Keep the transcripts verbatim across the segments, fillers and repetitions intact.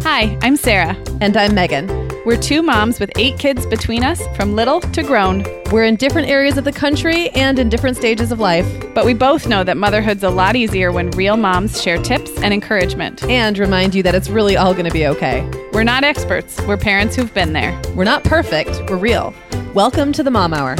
Hi, I'm Sarah. And I'm Megan. We're two moms with eight kids between us, from little to grown. We're in different areas of the country and in different stages of life. But we both know that motherhood's a lot easier when real moms share tips and encouragement. And remind you that it's really all going to be okay. We're not experts. We're parents who've been there. We're not perfect. We're real. Welcome to the Mom Hour.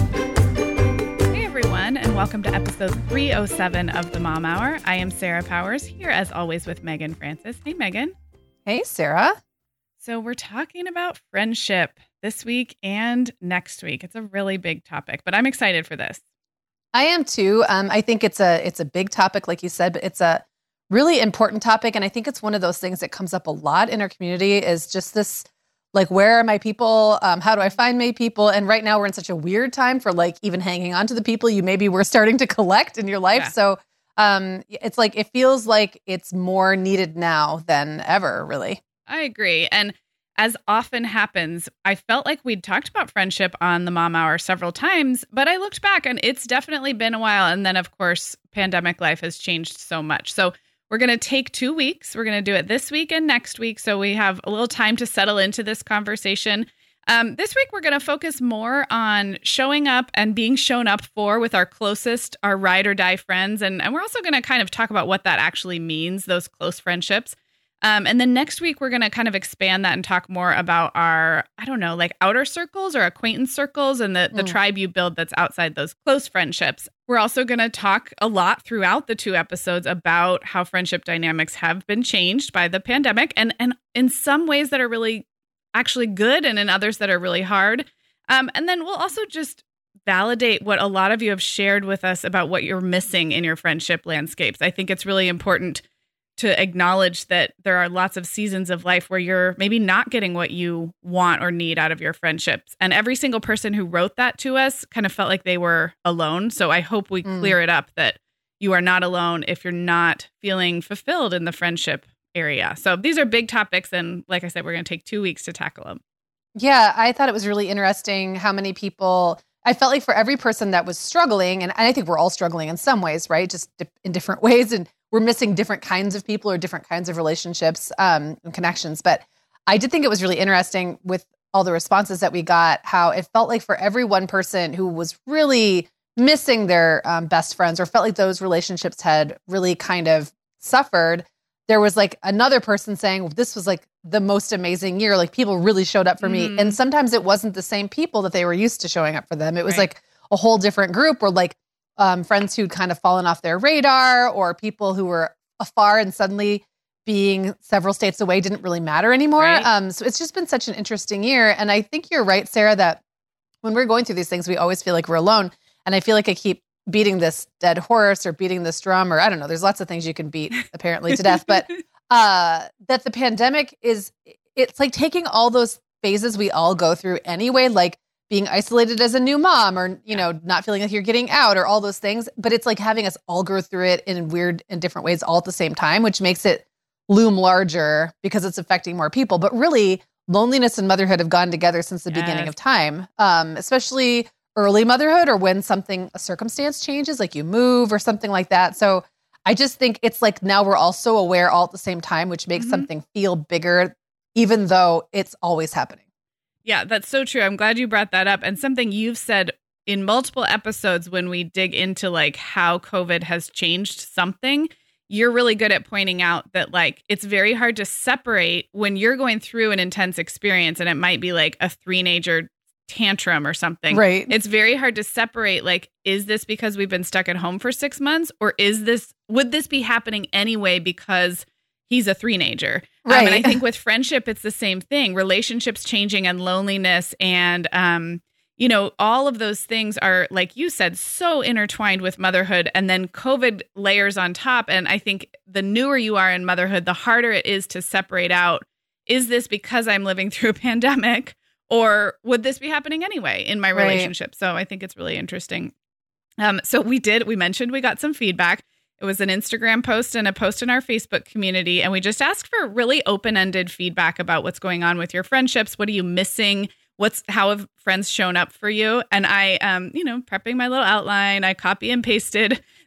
Hey, everyone, and welcome to episode three oh seven of the Mom Hour. I am Sarah Powers, here as always with Megan Francis. Hey, Megan. Hey, Sarah. So we're talking about friendship this week and next week. It's a really big topic, but I'm excited for this. I am too. Um, I think it's a it's a big topic, like you said, but it's a really important topic. And I think it's one of those things that comes up a lot in our community is just this, like, where are my people? Um, how do I find my people? And right now we're in such a weird time for like even hanging on to the people you maybe were starting to collect in your life. Yeah. So um, it's like, it feels like it's more needed now than ever, really. I agree. And as often happens, I felt like we'd talked about friendship on the Mom Hour several times, but I looked back and it's definitely been a while. And then, of course, pandemic life has changed so much. So we're going to take two weeks. We're going to do it this week and next week. So we have a little time to settle into this conversation. Um, this week, we're going to focus more on showing up and being shown up for with our closest, our ride or die friends. And, and we're also going to kind of talk about what that actually means, those close friendships. Um, and then next week, we're going to kind of expand that and talk more about our, I don't know, like outer circles or acquaintance circles and the, the mm. tribe you build that's outside those close friendships. We're also going to talk a lot throughout the two episodes about how friendship dynamics have been changed by the pandemic and, and in some ways that are really actually good and in others that are really hard. Um, and then we'll also just validate what a lot of you have shared with us about what you're missing in your friendship landscapes. I think it's really important to acknowledge that there are lots of seasons of life where you're maybe not getting what you want or need out of your friendships. And every single person who wrote that to us kind of felt like they were alone. So I hope we mm. clear it up that you are not alone if you're not feeling fulfilled in the friendship area. So these are big topics. And like I said, we're going to take two weeks to tackle them. Yeah, I thought it was really interesting how many people, I felt like for every person that was struggling, and I think we're all struggling in some ways, right? Just in different ways. And we're missing different kinds of people or different kinds of relationships um, and connections. But I did think it was really interesting with all the responses that we got, how it felt like for every one person who was really missing their um, best friends or felt like those relationships had really kind of suffered, there was like another person saying, well, this was like the most amazing year. Like people really showed up for mm-hmm. me. And sometimes it wasn't the same people that they were used to showing up for them. It was right. like a whole different group or like Um, friends who'd kind of fallen off their radar or people who were afar and suddenly being several states away didn't really matter anymore. Right. Um, so it's just been such an interesting year. And I think you're right, Sarah, that when we're going through these things, we always feel like we're alone. And I feel like I keep beating this dead horse or beating this drum, or I don't know, there's lots of things you can beat apparently to death, but uh, that the pandemic is, it's like taking all those phases we all go through anyway, like being isolated as a new mom or, you know, not feeling like you're getting out or all those things. But it's like having us all go through it in weird and different ways all at the same time, which makes it loom larger because it's affecting more people. But really, loneliness and motherhood have gone together since the yes. beginning of time, um, especially early motherhood or when something, a circumstance changes, like you move or something like that. So I just think it's like now we're all so aware all at the same time, which makes mm-hmm. something feel bigger, even though it's always happening. Yeah, that's so true. I'm glad you brought that up. And something you've said in multiple episodes when we dig into like how COVID has changed something, you're really good at pointing out that like it's very hard to separate when you're going through an intense experience and it might be like a three-nager tantrum or something. Right. It's very hard to separate like, is this because we've been stuck at home for six months or is this, would this be happening anyway because he's a three-nager? Right. Um, and I think with friendship, it's the same thing. Relationships changing and loneliness and, um, you know, all of those things are, like you said, so intertwined with motherhood. And then COVID layers on top. And I think the newer you are in motherhood, the harder it is to separate out, is this because I'm living through a pandemic or would this be happening anyway in my relationship? Right. So I think it's really interesting. Um, so we did, we mentioned we got some feedback. It was an Instagram post and a post in our Facebook community. And we just asked for really open-ended feedback about what's going on with your friendships. What are you missing? What's, how have friends shown up for you? And I, um, you know, prepping my little outline, I copy and pasted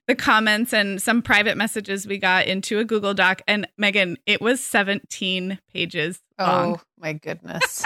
the comments and some private messages we got into a Google Doc. And Megan, it was seventeen pages long. Oh my goodness.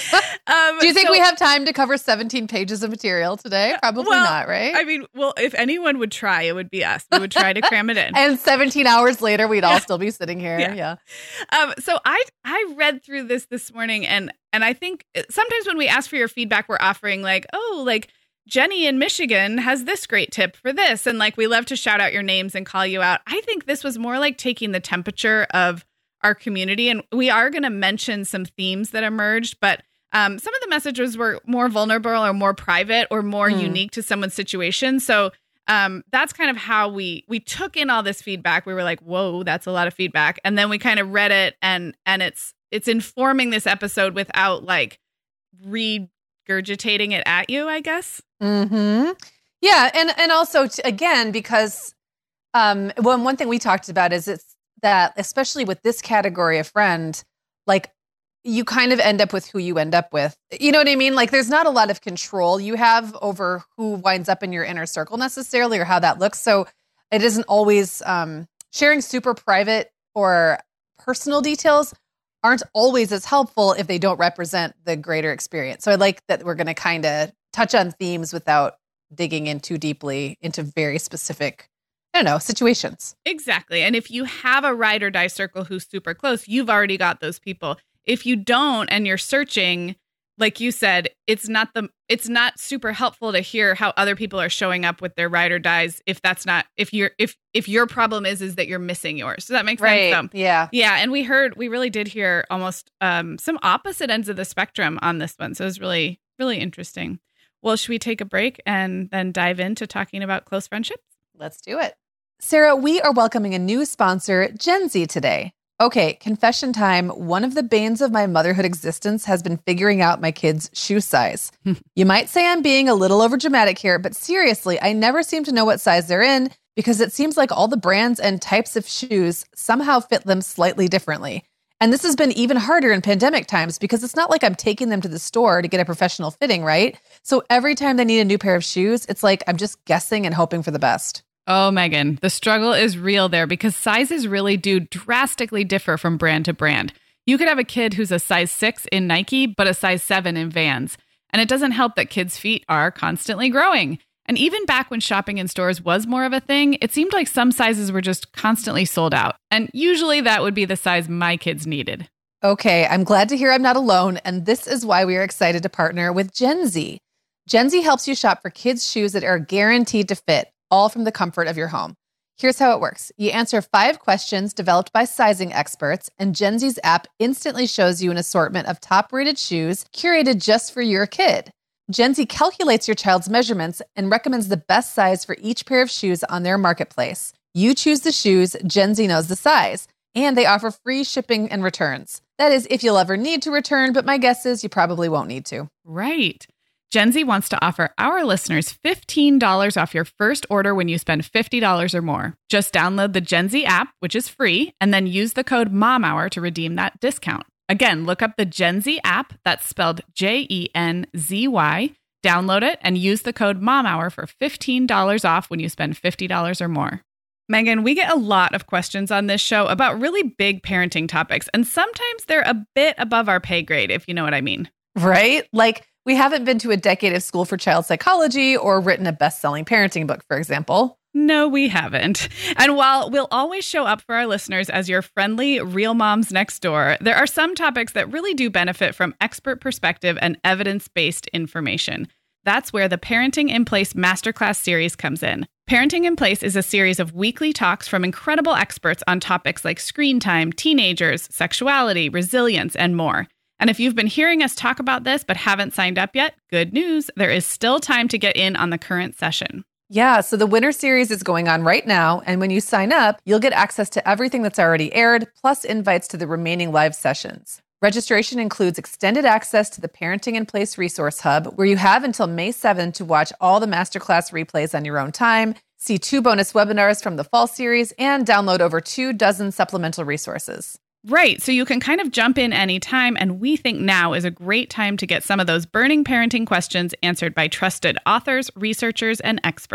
um, Do you think so, we have time to cover seventeen pages of material today? Probably well, not, right? I mean, well, if anyone would try, it would be us. We would try to cram it in. And seventeen hours later, we'd yeah. all still be sitting here. Yeah. yeah. Um, so I I read through this this morning, and and I think sometimes when we ask for your feedback, we're offering like, oh, like Jenny in Michigan has this great tip for this. And like, we love to shout out your names and call you out. I think this was more like taking the temperature of our community. And we are going to mention some themes that emerged, but um, some of the messages were more vulnerable or more private or more mm. unique to someone's situation. So um, that's kind of how we, we took in all this feedback. We were like, whoa, that's a lot of feedback. And then we kind of read it, and, and it's, it's informing this episode without like regurgitating it at you, I guess. Mm-hmm. Yeah. And, and also t- again, because, um, well, one thing we talked about is it's that, especially with this category of friend, like you kind of end up with who you end up with. You know what I mean? Like there's not a lot of control you have over who winds up in your inner circle necessarily, or how that looks. So it isn't always, um, sharing super private or personal details aren't always as helpful if they don't represent the greater experience. So I like that we're going to kind of touch on themes without digging in too deeply into very specific, I don't know, situations. Exactly. And if you have a ride or die circle who's super close, you've already got those people. If you don't, and you're searching, like you said, it's not the, it's not super helpful to hear how other people are showing up with their ride or dies. If that's not, if you're, if, if your problem is, is that you're missing yours. Does that make right. sense? So, yeah. Yeah. And we heard, we really did hear almost um, some opposite ends of the spectrum on this one. So it was really, really interesting. Well, should we take a break and then dive into talking about close friendships? Let's do it. Sarah, we are welcoming a new sponsor, Gen Z, today. Okay, confession time. One of the banes of my motherhood existence has been figuring out my kids' shoe size. You might say I'm being a little overdramatic here, but seriously, I never seem to know what size they're in because it seems like all the brands and types of shoes somehow fit them slightly differently. And this has been even harder in pandemic times because it's not like I'm taking them to the store to get a professional fitting, right? So every time they need a new pair of shoes, it's like I'm just guessing and hoping for the best. Oh, Megan, the struggle is real there because sizes really do drastically differ from brand to brand. You could have a kid who's a size six in Nike, but a size seven in Vans. And it doesn't help that kids' feet are constantly growing. And even back when shopping in stores was more of a thing, it seemed like some sizes were just constantly sold out. And usually that would be the size my kids needed. Okay, I'm glad to hear I'm not alone. And this is why we are excited to partner with Gen Z. Gen Z helps you shop for kids' shoes that are guaranteed to fit, all from the comfort of your home. Here's how it works. You answer five questions developed by sizing experts, and Gen Z's app instantly shows you an assortment of top-rated shoes curated just for your kid. Gen Z calculates your child's measurements and recommends the best size for each pair of shoes on their marketplace. You choose the shoes, Gen Z knows the size, and they offer free shipping and returns. That is, if you'll ever need to return, but my guess is you probably won't need to. Right. Gen Z wants to offer our listeners fifteen dollars off your first order when you spend fifty dollars or more. Just download the Gen Z app, which is free, and then use the code MOMHOUR to redeem that discount. Again, look up the Gen Z app, that's spelled J E N Z Y. Download it and use the code MOMHOUR for fifteen dollars off when you spend fifty dollars or more. Megan, we get a lot of questions on this show about really big parenting topics, and sometimes they're a bit above our pay grade, if you know what I mean. Right? Like, we haven't been to a decade of school for child psychology or written a best-selling parenting book, for example. No, we haven't. And while we'll always show up for our listeners as your friendly real moms next door, there are some topics that really do benefit from expert perspective and evidence-based information. That's where the Parenting in Place Masterclass series comes in. Parenting in Place is a series of weekly talks from incredible experts on topics like screen time, teenagers, sexuality, resilience, and more. And if you've been hearing us talk about this but haven't signed up yet, good news, there is still time to get in on the current session. Yeah, so the winter series is going on right now, and when you sign up, you'll get access to everything that's already aired, plus invites to the remaining live sessions. Registration includes extended access to the Parenting in Place Resource Hub, where you have until May seventh to watch all the masterclass replays on your own time, see two bonus webinars from the fall series, and download over two dozen supplemental resources. Right. So you can kind of jump in anytime, and we think now is a great time to get some of those burning parenting questions answered by trusted authors, researchers, and experts.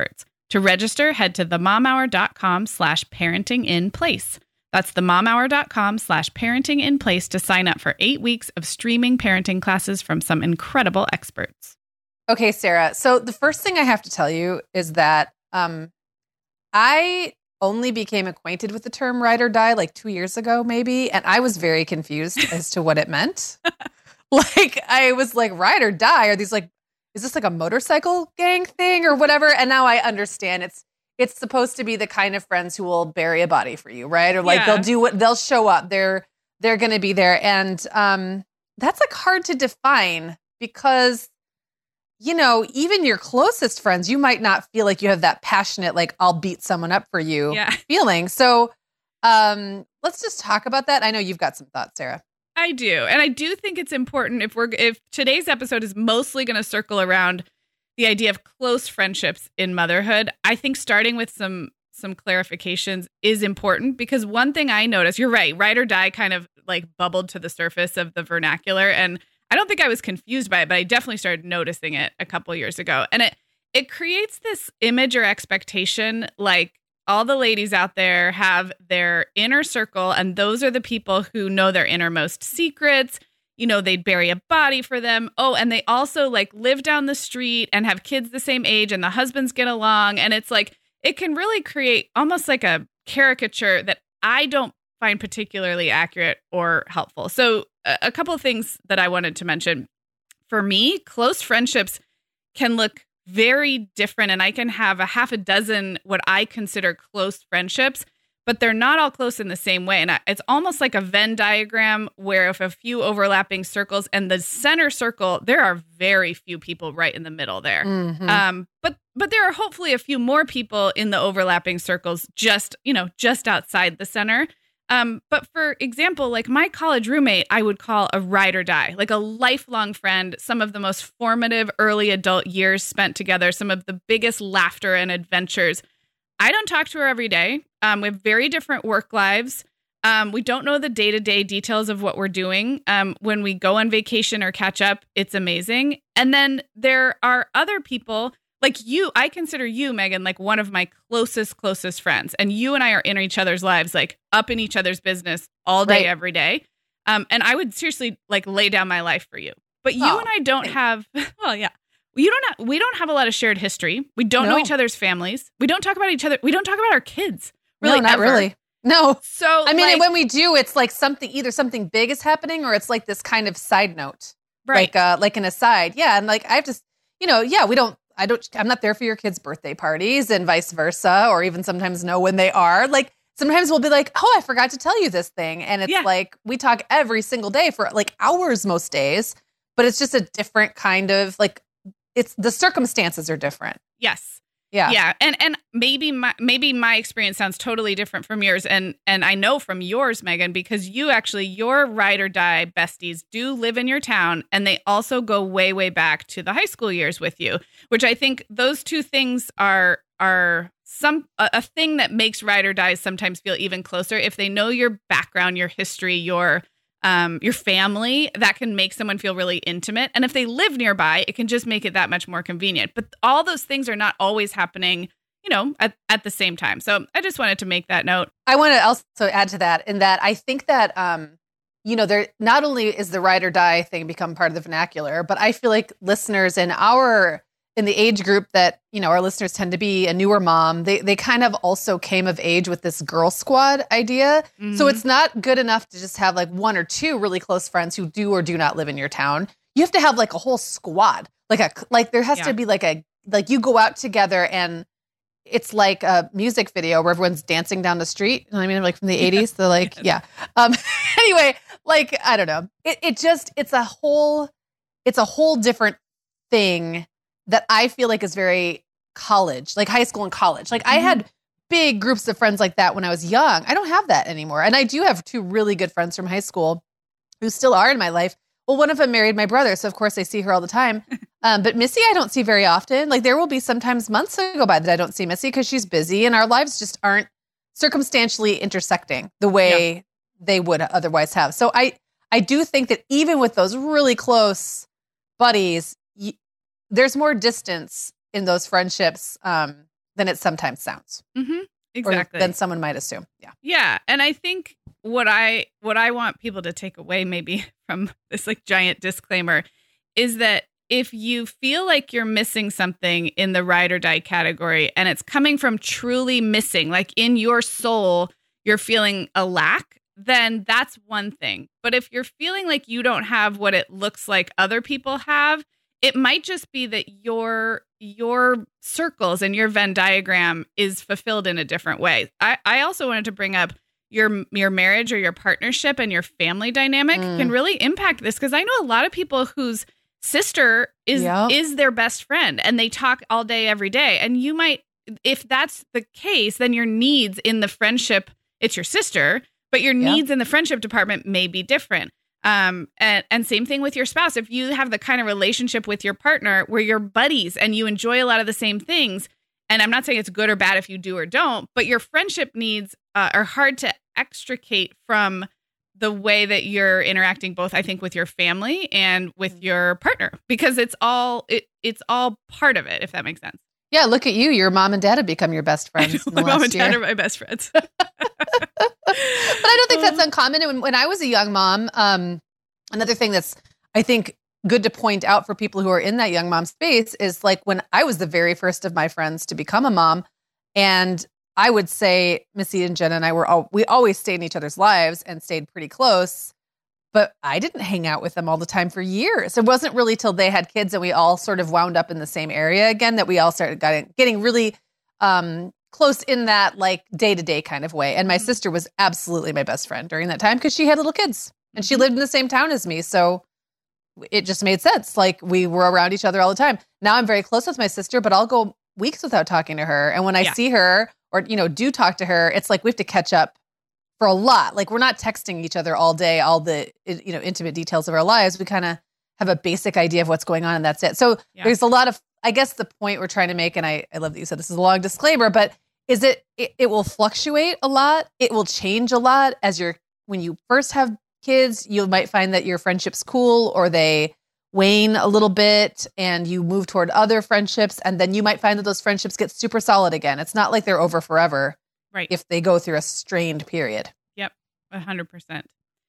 To register, head to themomhour.com slash parenting in place. That's themomhour.com slash parenting in place to sign up for eight weeks of streaming parenting classes from some incredible experts. Okay, Sarah. So the first thing I have to tell you is that um, I only became acquainted with the term ride or die like two years ago, maybe. And I was very confused as to what it meant. Like, I was like, ride or die? Are these like, is this like a motorcycle gang thing or whatever? And now I understand it's it's supposed to be the kind of friends who will bury a body for you, right? Or like Yeah. they'll do what they'll show up. They're they're going to be there, and um, that's like hard to define because you know even your closest friends, you might not feel like you have that passionate like I'll beat someone up for you Yeah. feeling. So um, let's just talk about that. I know you've got some thoughts, Sarah. I do. And I do think it's important if we're if today's episode is mostly going to circle around the idea of close friendships in motherhood, I think starting with some some clarifications is important because one thing I noticed, you're right, ride or die kind of like bubbled to the surface of the vernacular. And I don't think I was confused by it, but I definitely started noticing it a couple years ago. And it it creates this image or expectation like all the ladies out there have their inner circle, and those are the people who know their innermost secrets. You know, they'd bury a body for them. Oh, and they also like live down the street and have kids the same age, and the husbands get along. And it's like, it can really create almost like a caricature that I don't find particularly accurate or helpful. So a, a couple of things that I wanted to mention. For me, close friendships can look very different, and I can have a half a dozen what I consider close friendships, but they're not all close in the same way. And I, it's almost like a Venn diagram where if a few overlapping circles and the center circle, there are very few people right in the middle there. Mm-hmm. Um, but but there are hopefully a few more people in the overlapping circles, just you know, just outside the center. Um, but for example, like my college roommate, I would call a ride or die, like a lifelong friend, some of the most formative early adult years spent together, some of the biggest laughter and adventures. I don't talk to her every day. Um, we have very different work lives. Um, we don't know the day-to-day details of what we're doing. Um, when we go on vacation or catch up, it's amazing. And then there are other people like you. I consider you, Megan, like one of my closest, closest friends. And you and I are in each other's lives, like up in each other's business all day, Right. every day. Um, and I would seriously like lay down my life for you. But you Oh, and I don't thanks. have, well, yeah. You don't have, we don't have a lot of shared history. We don't know No. each other's families. We don't talk about each other. We don't talk about our kids. Really, no, not ever. really. No. So I mean, like, when we do, it's like something, either something big is happening or it's like this kind of side note, right. like, uh, like an aside. Yeah. And like, I have to, you know, yeah, we don't, I don't, I'm not there for your kids' birthday parties and vice versa, or even sometimes know when they are. Like, sometimes we'll be like, oh, I forgot to tell you this thing. And it's Yeah. like, we talk every single day for like hours most days, but it's just a different kind of like, it's the circumstances are different. yes. Yeah. Yeah. And and maybe my maybe my experience sounds totally different from yours. And and I know from yours, Megan, because you actually, your ride or die besties do live in your town, and they also go way, way back to the high school years with you, which I think those two things are are some a, a thing that makes ride or dies sometimes feel even closer. If they know your background, your history, your um, your family, that can make someone feel really intimate. And if they live nearby, it can just make it that much more convenient. But all those things are not always happening, you know, at, at the same time. So I just wanted to make that note. I want to also add to that in that I think that, um, you know, there not only is the ride or die thing become part of the vernacular, but I feel like listeners in our in the age group that, you know, our listeners tend to be a newer mom, they they kind of also came of age with this girl squad idea. Mm-hmm. So it's not good enough to just have like one or two really close friends who do or do not live in your town. You have to have like a whole squad. Like a like there has Yeah. to be like a like you go out together and it's like a music video where everyone's dancing down the street. You know what I mean? Like from the eighties. They're like, yeah. Um anyway, like I don't know. It it just it's a whole it's a whole different thing that I feel like is very college, like high school and college. Like I had big groups of friends like that when I was young. I don't have that anymore. And I do have two really good friends from high school who still are in my life. Well, one of them married my brother, so of course I see her all the time. Um, but Missy, I don't see very often. Like there will be sometimes months that go by that I don't see Missy because she's busy and our lives just aren't circumstantially intersecting the way yeah. they would otherwise have. So I, I do think that even with those really close buddies, y- there's more distance in those friendships um, than it sometimes sounds. Mm-hmm. Exactly. Or than someone might assume. Yeah. Yeah. And I think what I what I want people to take away maybe from this like giant disclaimer is that if you feel like you're missing something in the ride or die category and it's coming from truly missing, like in your soul, you're feeling a lack, then that's one thing. But if you're feeling like you don't have what it looks like other people have, it might just be that your your circles and your Venn diagram is fulfilled in a different way. I, I also wanted to bring up your your marriage or your partnership and your family dynamic mm. can really impact this, because I know a lot of people whose sister is yep. is their best friend and they talk all day, every day. And you might, if that's the case, then your needs in the friendship, it's your sister, but your yep. needs in the friendship department may be different. Um, and, and same thing with your spouse. If you have the kind of relationship with your partner where you're buddies and you enjoy a lot of the same things, and I'm not saying it's good or bad if you do or don't, but your friendship needs uh, are hard to extricate from the way that you're interacting, both, I think, with your family and with your partner, because it's all, it, it's all part of it, if that makes sense. Yeah. Look at you. Your mom and dad have become your best friends. My mom and dad year. are my best friends. But I don't think that's uncommon. When, when I was a young mom, um, another thing that's, I think, good to point out for people who are in that young mom space is like when I was the very first of my friends to become a mom, and I would say Missy and Jenna and I were all, we always stayed in each other's lives and stayed pretty close, but I didn't hang out with them all the time for years. It wasn't really till they had kids and we all sort of wound up in the same area again that we all started getting, getting really um, close in that like day-to-day kind of way. And my sister was absolutely my best friend during that time because she had little kids and she lived in the same town as me. So it just made sense. Like we were around each other all the time. Now I'm very close with my sister, but I'll go weeks without talking to her. And when I yeah. see her or, you know, do talk to her, it's like we have to catch up for a lot. Like we're not texting each other all day, all the, you know, intimate details of our lives. We kind of have a basic idea of what's going on and that's it. So yeah. there's a lot of, I guess the point we're trying to make, and I, I love that you said this is a long disclaimer, but is it, it, it will fluctuate a lot. It will change a lot as you're, when you first have kids, you might find that your friendship's cool or they wane a little bit and you move toward other friendships. And then you might find that those friendships get super solid again. It's not like they're over forever. Right. If they go through a strained period. Yep. A hundred percent.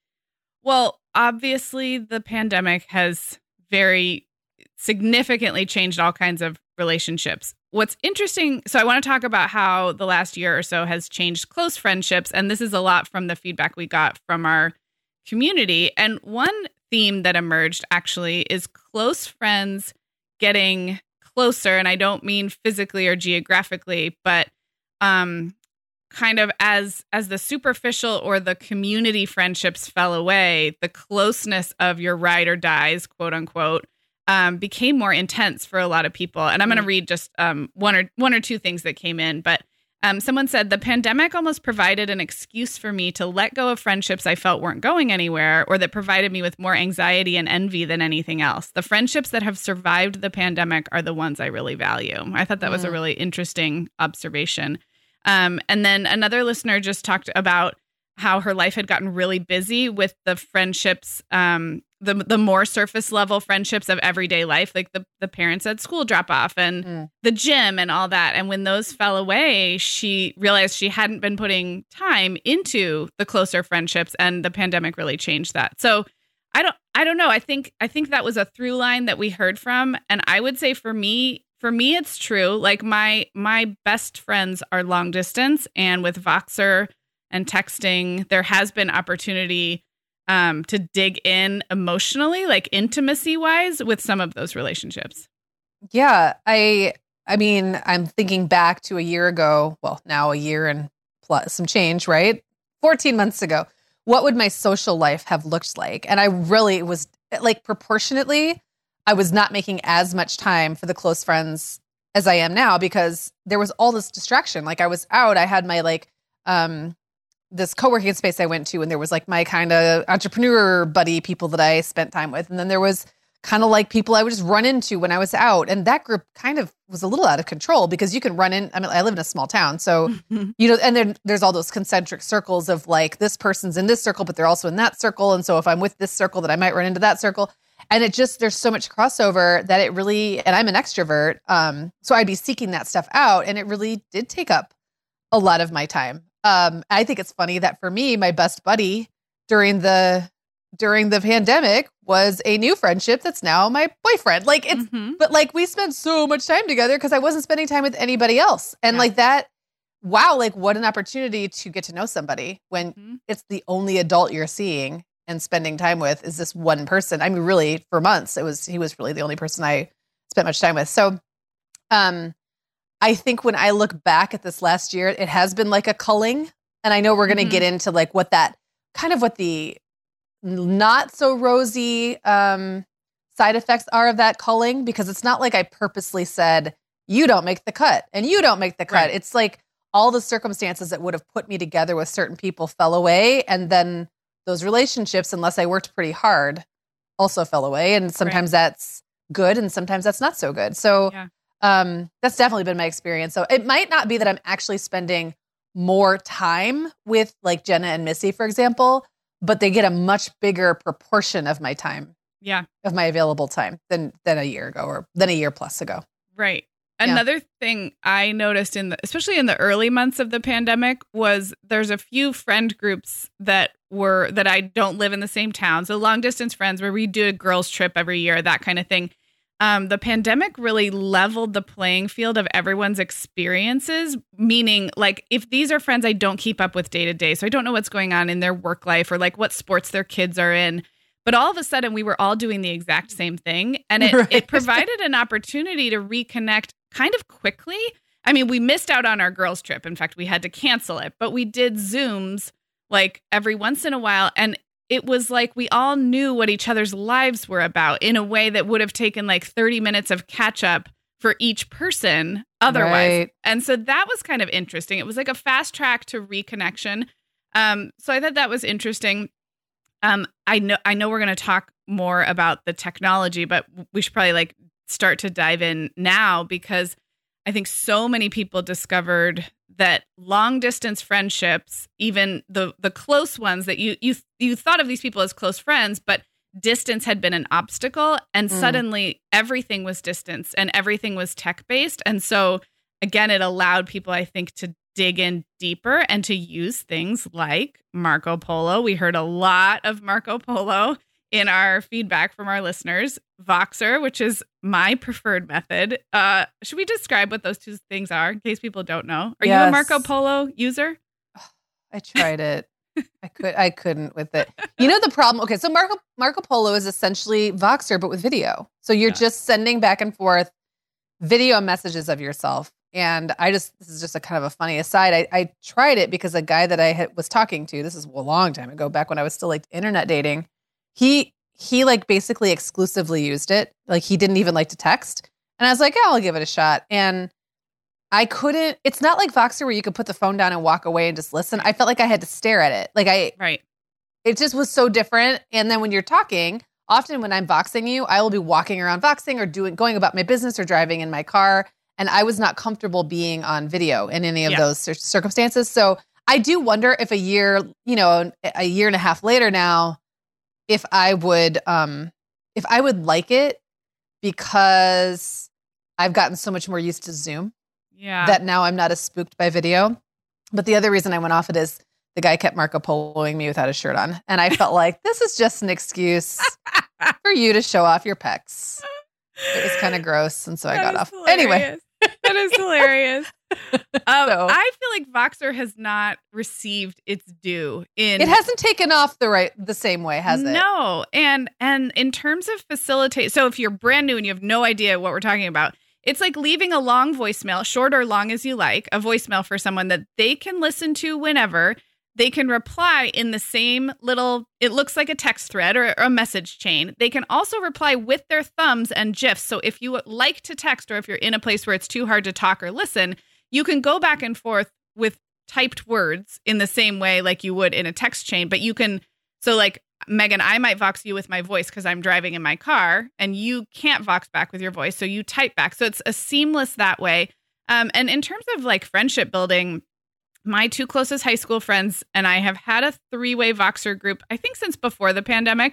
Well, obviously the pandemic has very significantly changed all kinds of relationships. What's interesting, so I want to talk about how the last year or so has changed close friendships. And this is a lot from the feedback we got from our community. And one theme that emerged actually is close friends getting closer. And I don't mean physically or geographically, but um, kind of as as the superficial or the community friendships fell away, the closeness of your ride or dies, quote unquote, um, became more intense for a lot of people. And I'm going to read just um, one or one or two things that came in. But um, someone said, the pandemic almost provided an excuse for me to let go of friendships I felt weren't going anywhere or that provided me with more anxiety and envy than anything else. The friendships that have survived the pandemic are the ones I really value. I thought that mm. was a really interesting observation. Um, and then another listener just talked about how her life had gotten really busy with the friendships, um, the the more surface level friendships of everyday life, like the, the parents at school drop off and mm. the gym and all that. And when those fell away, she realized she hadn't been putting time into the closer friendships, and the pandemic really changed that. So I don't I don't know. I think I think that was a through line that we heard from. And I would say for me, For me, it's true. Like my my best friends are long distance, and with Voxer and texting, there has been opportunity um, to dig in emotionally, like intimacy wise, with some of those relationships. Yeah, I I mean, I'm thinking back to a year ago. Well, now a year and plus some change, right? fourteen months ago. What would my social life have looked like? And I really was like proportionately. I was not making as much time for the close friends as I am now because there was all this distraction. Like I was out, I had my like, um, this co-working space I went to, and there was like my kind of entrepreneur buddy people that I spent time with. And then there was kind of like people I would just run into when I was out. And that group kind of was a little out of control because you can run in, I mean, I live in a small town. So, you know, and then there's all those concentric circles of like, this person's in this circle, but they're also in that circle. And so if I'm with this circle, that I might run into that circle. And it just, there's so much crossover that it really, and I'm an extrovert. Um, so I'd be seeking that stuff out. And it really did take up a lot of my time. Um, I think it's funny that for me, my best buddy during the, during the pandemic was a new friendship that's now my boyfriend. Like it's, mm-hmm. but like we spent so much time together because I wasn't spending time with anybody else. And yeah. like that, wow, like what an opportunity to get to know somebody when mm-hmm. it's the only adult you're seeing and spending time with is this one person. I mean, really for months, it was, he was really the only person I spent much time with. So, um, I think when I look back at this last year, it has been like a culling. And I know we're going to mm-hmm. get into like what that kind of what the not so rosy, um, side effects are of that culling, because it's not like I purposely said, you don't make the cut and you don't make the cut. Right. It's like all the circumstances that would have put me together with certain people fell away. And then those relationships, unless I worked pretty hard, also fell away. And sometimes right. that's good and sometimes that's not so good. So yeah. um, that's definitely been my experience. So it might not be that I'm actually spending more time with like Jenna and Missy, for example, but they get a much bigger proportion of my time. Yeah. Of my available time than than a year ago or than a year plus ago. Right. Another yeah. thing I noticed in the, especially in the early months of the pandemic, was there's a few friend groups that were, that I don't live in the same town. So long distance friends where we do a girls trip every year, that kind of thing. Um, the pandemic really leveled the playing field of everyone's experiences, meaning like if these are friends I don't keep up with day to day, so I don't know what's going on in their work life or like what sports their kids are in. But all of a sudden we were all doing the exact same thing. And it, right. it provided an opportunity to reconnect kind of quickly. I mean, we missed out on our girls trip. In fact, we had to cancel it, but we did Zooms like every once in a while. And it was like we all knew what each other's lives were about in a way that would have taken like thirty minutes of catch up for each person otherwise. Right. And so that was kind of interesting. It was like a fast track to reconnection. Um, so I thought that was interesting. Um, I know, I know we're going to talk more about the technology, but we should probably like start to dive in now, because I think so many people discovered that long distance friendships, even the the close ones that you you you thought of these people as close friends, but distance had been an obstacle, and mm. suddenly everything was distance and everything was tech based. And so again, it allowed people, I think, to dig in deeper and to use things like Marco Polo. We heard a lot of Marco Polo in our feedback from our listeners. Voxer, which is my preferred method. Uh, should we describe what those two things are in case people don't know? Are yes. you a Marco Polo user? I tried it. I could. I couldn't with it. You know the problem? Okay, so Marco Marco Polo is essentially Voxer, but with video. So you're yeah. just sending back and forth video messages of yourself. And I just, this is just a kind of a funny aside. I, I tried it because a guy that I had, was talking to, this is a long time ago, back when I was still like internet dating, he he like basically exclusively used it. Like he didn't even like to text. And I was like, oh, I'll give it a shot. And I couldn't, it's not like Voxer where you could put the phone down and walk away and just listen. I felt like I had to stare at it. Like I, right. It just was so different. And then when you're talking, often when I'm Voxing you, I will be walking around Voxing or doing, going about my business or driving in my car. And I was not comfortable being on video in any of yeah. those cir- circumstances. So I do wonder if a year, you know, a year and a half later now, if I would, um, if I would like it, because I've gotten so much more used to Zoom. Yeah. That now I'm not as spooked by video. But the other reason I went off it is the guy kept Marco Poloing me without a shirt on. And I felt like this is just an excuse for you to show off your pecs. It was kind of gross. And so I that got off. Hilarious. Anyway. That is hilarious. Um, so, I feel like Voxer has not received its due in. It hasn't taken off the right, the same way, has it? No. And, and in terms of facilitate, so if you're brand new and you have no idea what we're talking about, it's like leaving a long voicemail, short or long as you like, a voicemail for someone that they can listen to whenever. They can reply in the same little, it looks like a text thread or a message chain. They can also reply with their thumbs and GIFs. So if you like to text, or if you're in a place where it's too hard to talk or listen, you can go back and forth with typed words in the same way like you would in a text chain. But you can, so like Megan, I might Vox you with my voice because I'm driving in my car, and you can't Vox back with your voice. So you type back. So it's a seamless that way. Um, and in terms of like friendship building, my two closest high school friends and I have had a three-way Voxer group, I think since before the pandemic,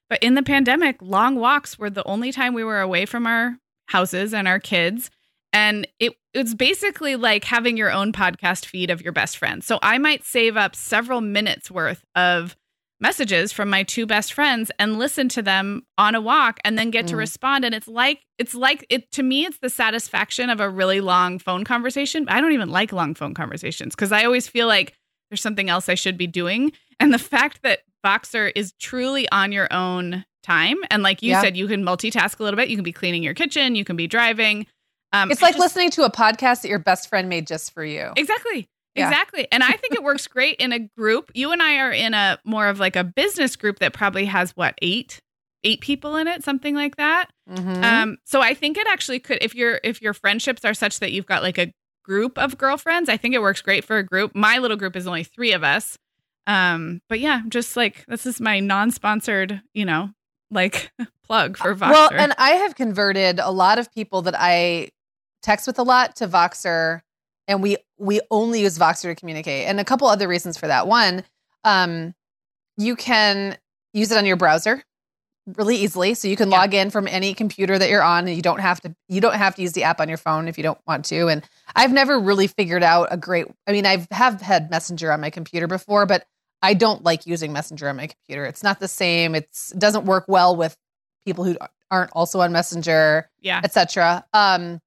But in the pandemic, long walks were the only time we were away from our houses and our kids. And it it's basically like having your own podcast feed of your best friends. So I might save up several minutes worth of messages from my two best friends and listen to them on a walk and then get mm. to respond. And it's like, it's like it, to me, it's the satisfaction of a really long phone conversation. I don't even like long phone conversations because I always feel like there's something else I should be doing. And the fact that Voxer is truly on your own time. And like you yeah. said, you can multitask a little bit. You can be cleaning your kitchen. You can be driving. Um, it's like just, listening to a podcast that your best friend made just for you. Exactly. Yeah. Exactly. And I think it works great in a group. You and I are in a more of like a business group that probably has what, eight, eight people in it, something like that. Mm-hmm. Um, so I think it actually could, if your if your friendships are such that you've got like a group of girlfriends, I think it works great for a group. My little group is only three of us. Um, but yeah, just like, this is my non-sponsored, you know, like plug for Voxer. Well, and I have converted a lot of people that I text with a lot to Voxer. And we we only use Voxer to communicate. And a couple other reasons for that. One, um, you can use it on your browser really easily. So you can yeah. log in from any computer that you're on, and you don't have to you don't have to use the app on your phone if you don't want to. And I've never really figured out a great I mean, I have had Messenger on my computer before, but I don't like using Messenger on my computer. It's not the same. It's, it doesn't work well with people who aren't also on Messenger, yeah. et cetera. Um,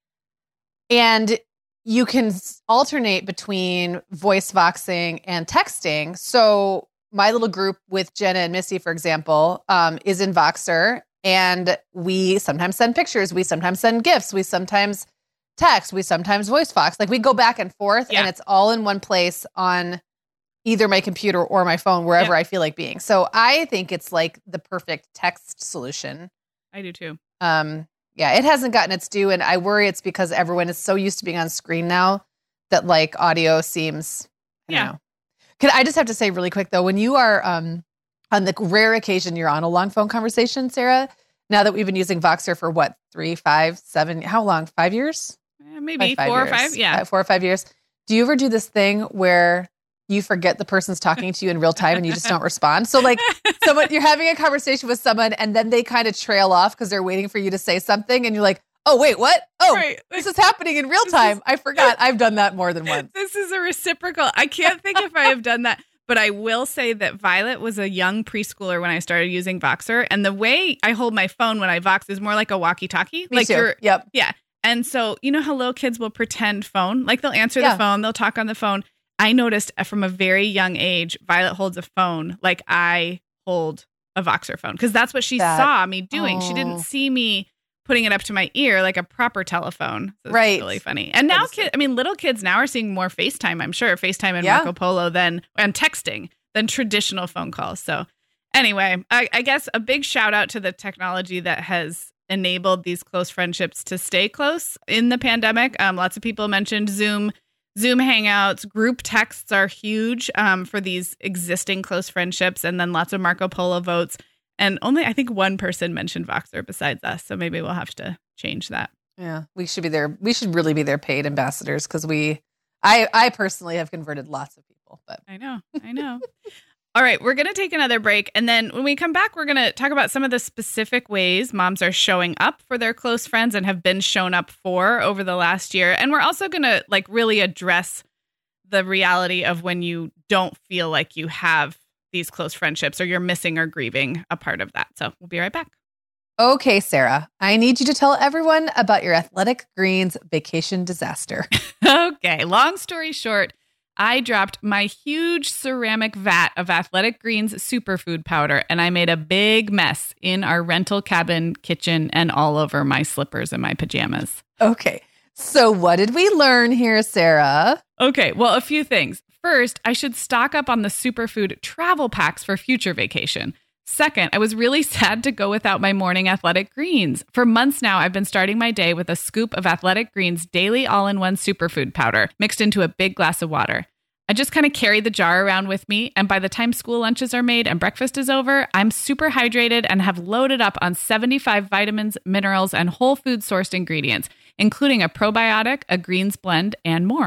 and you can alternate between voice voxing and texting. So my little group with Jenna and Missy, for example, um, is in Voxer, and we sometimes send pictures. We sometimes send gifts. We sometimes text. We sometimes voice vox. Like we go back and forth, yeah. and it's all in one place on either my computer or my phone, wherever yeah. I feel like being. So I think it's like the perfect text solution. I do too. Um, Yeah, it hasn't gotten its due, and I worry it's because everyone is so used to being on screen now that like audio seems. I yeah. Don't know. Can I just have to say really quick though, when you are um, on the rare occasion you're on a long phone conversation, Sarah, now that we've been using Voxer for what, three, five, seven, how long? Five years? Uh, maybe five, five four years. or five. Yeah, five, four or five years. Do you ever do this thing where you forget the person's talking to you in real time and you just don't respond? So like someone, you're having a conversation with someone and then they kind of trail off because they're waiting for you to say something. And you're like, oh, wait, what? Oh, right. This is happening in real time. Is, I forgot. I've done that more than once. This is a reciprocal. I can't think if I have done that, but I will say that Violet was a young preschooler when I started using Voxer. And the way I hold my phone when I Vox is more like a walkie-talkie. Me like too. You're, yep. Yeah. And so, you know how little kids will pretend phone? Like they'll answer yeah. the phone. They'll talk on the phone. I noticed from a very young age, Violet holds a phone like I hold a Voxer phone because that's what she that, saw me doing. Oh. She didn't see me putting it up to my ear like a proper telephone. So right. It's really funny. And now, kids, I mean, little kids now are seeing more FaceTime, I'm sure, FaceTime and yeah. Marco Polo than and texting than traditional phone calls. So anyway, I, I guess a big shout out to the technology that has enabled these close friendships to stay close in the pandemic. Um, lots of people mentioned Zoom. Zoom Hangouts, group texts are huge um, for these existing close friendships, and then lots of Marco Polo votes. And only, I think, one person mentioned Voxer besides us, so maybe we'll have to change that. Yeah, we should be there. We should really be their paid ambassadors because we, I, I personally have converted lots of people. But I know, I know. All right, we're going to take another break. And then when we come back, we're going to talk about some of the specific ways moms are showing up for their close friends and have been shown up for over the last year. And we're also going to like really address the reality of when you don't feel like you have these close friendships or you're missing or grieving a part of that. So we'll be right back. Okay, Sarah, I need you to tell everyone about your Athletic Greens vacation disaster. Okay, long story short, I dropped my huge ceramic vat of Athletic Greens superfood powder, and I made a big mess in our rental cabin kitchen and all over my slippers and my pajamas. Okay, so what did we learn here, Sarah? Okay, well, a few things. First, I should stock up on the superfood travel packs for future vacation. Second, I was really sad to go without my morning Athletic Greens. For months now, I've been starting my day with a scoop of Athletic Greens daily all-in-one superfood powder mixed into a big glass of water. I just kind of carry the jar around with me, and by the time school lunches are made and breakfast is over, I'm super hydrated and have loaded up on seventy-five vitamins, minerals, and whole food sourced ingredients, including a probiotic, a greens blend, and more.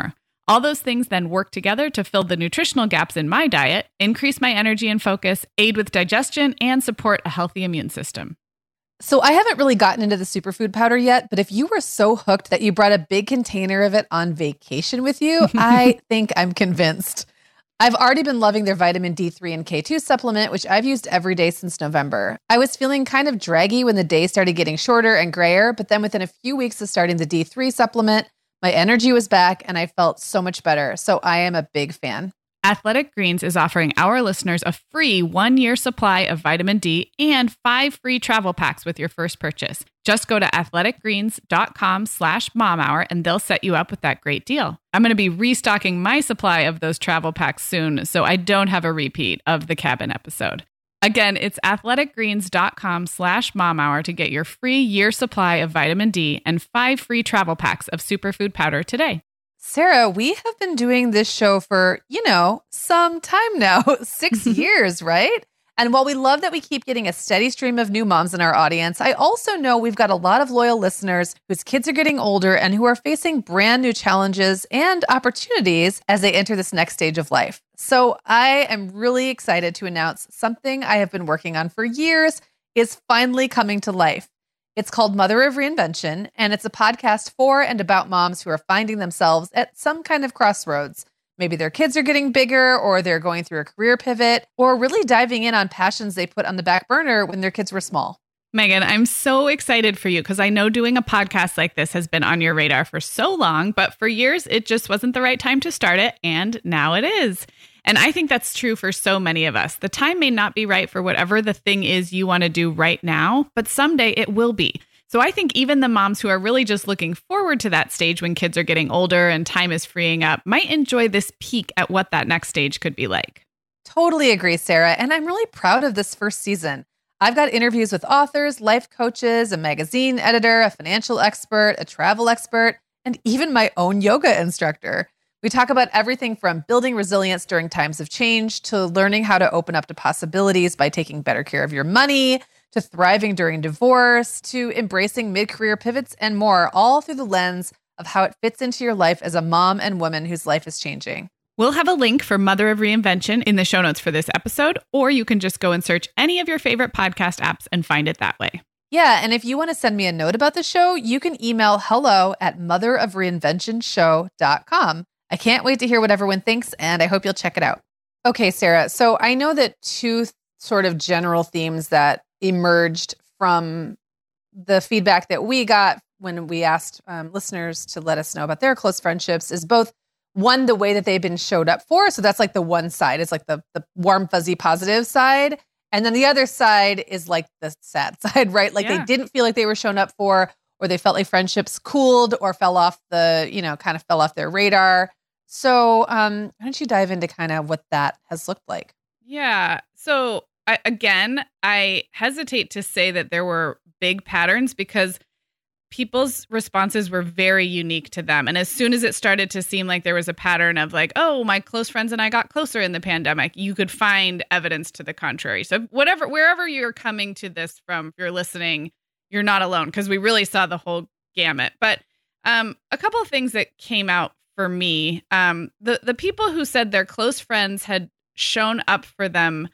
All those things then work together to fill the nutritional gaps in my diet, increase my energy and focus, aid with digestion, and support a healthy immune system. So I haven't really gotten into the superfood powder yet, but if you were so hooked that you brought a big container of it on vacation with you, I think I'm convinced. I've already been loving their vitamin D three and K two supplement, which I've used every day since November. I was feeling kind of draggy when the days started getting shorter and grayer, but then within a few weeks of starting the D three supplement, my energy was back and I felt so much better. So I am a big fan. Athletic Greens is offering our listeners a free one-year supply of vitamin D and five free travel packs with your first purchase. Just go to athleticgreens.com slash mom hour and they'll set you up with that great deal. I'm going to be restocking my supply of those travel packs soon, so I don't have a repeat of the cabin episode. Again, it's athleticgreens.com slash mom hour to get your free year supply of vitamin D and five free travel packs of superfood powder today. Sarah, we have been doing this show for, you know, some time now, six years, right? And while we love that we keep getting a steady stream of new moms in our audience, I also know we've got a lot of loyal listeners whose kids are getting older and who are facing brand new challenges and opportunities as they enter this next stage of life. So I am really excited to announce something I have been working on for years is finally coming to life. It's called Mother of Reinvention, and it's a podcast for and about moms who are finding themselves at some kind of crossroads. Maybe their kids are getting bigger, or they're going through a career pivot, or really diving in on passions they put on the back burner when their kids were small. Megan, I'm so excited for you because I know doing a podcast like this has been on your radar for so long, but for years it just wasn't the right time to start it, and now it is. And I think that's true for so many of us. The time may not be right for whatever the thing is you want to do right now, but someday it will be. So I think even the moms who are really just looking forward to that stage when kids are getting older and time is freeing up might enjoy this peek at what that next stage could be like. Totally agree, Sarah. And I'm really proud of this first season. I've got interviews with authors, life coaches, a magazine editor, a financial expert, a travel expert, and even my own yoga instructor. We talk about everything from building resilience during times of change to learning how to open up to possibilities by taking better care of your money, to thriving during divorce, to embracing mid-career pivots and more, all through the lens of how it fits into your life as a mom and woman whose life is changing. We'll have a link for Mother of Reinvention in the show notes for this episode, or you can just go and search any of your favorite podcast apps and find it that way. Yeah, and if you want to send me a note about the show, you can email hello at mother of reinvention show dot com. I can't wait to hear what everyone thinks, and I hope you'll check it out. Okay, Sarah, so I know that two sort of general themes that emerged from the feedback that we got when we asked um, listeners to let us know about their close friendships is both, one, the way that they've been showed up for. So that's like the one side. It's like the, the warm, fuzzy, positive side. And then the other side is like the sad side, right? Like yeah. They didn't feel like they were shown up for, or they felt like friendships cooled or fell off the, you know, kind of fell off their radar. So um, why don't you dive into kind of what that has looked like? Yeah. So I, again, I hesitate to say that there were big patterns because people's responses were very unique to them. And as soon as it started to seem like there was a pattern of like, oh, my close friends and I got closer in the pandemic, you could find evidence to the contrary. So whatever, wherever you're coming to this from, if you're listening, you're not alone because we really saw the whole gamut. But um, a couple of things that came out for me, um, the, the people who said their close friends had shown up for them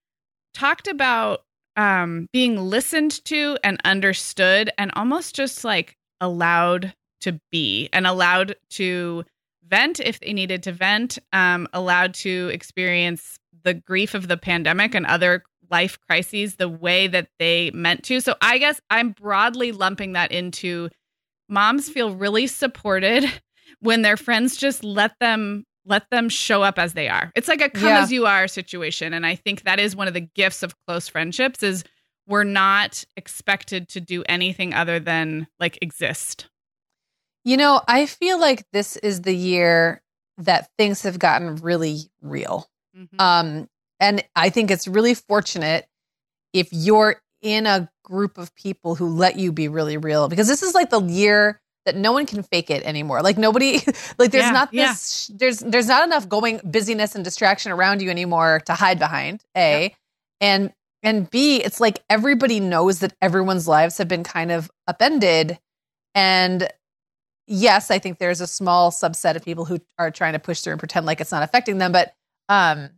talked about um, being listened to and understood and almost just like allowed to be and allowed to vent if they needed to vent, um, allowed to experience the grief of the pandemic and other life crises the way that they meant to. So I guess I'm broadly lumping that into moms feel really supported when their friends just let them let them show up as they are. It's like a come yeah. as you are situation. And I think that is one of the gifts of close friendships is we're not expected to do anything other than like exist. You know, I feel like this is the year that things have gotten really real. Mm-hmm. Um, and I think it's really fortunate if you're in a group of people who let you be really real, because this is like the year that no one can fake it anymore. Like nobody, like there's yeah, not this, yeah. there's, there's not enough going busyness and distraction around you anymore to hide behind, A, yeah. and, and B, it's like everybody knows that everyone's lives have been kind of upended. And yes, I think there's a small subset of people who are trying to push through and pretend like it's not affecting them. But, um,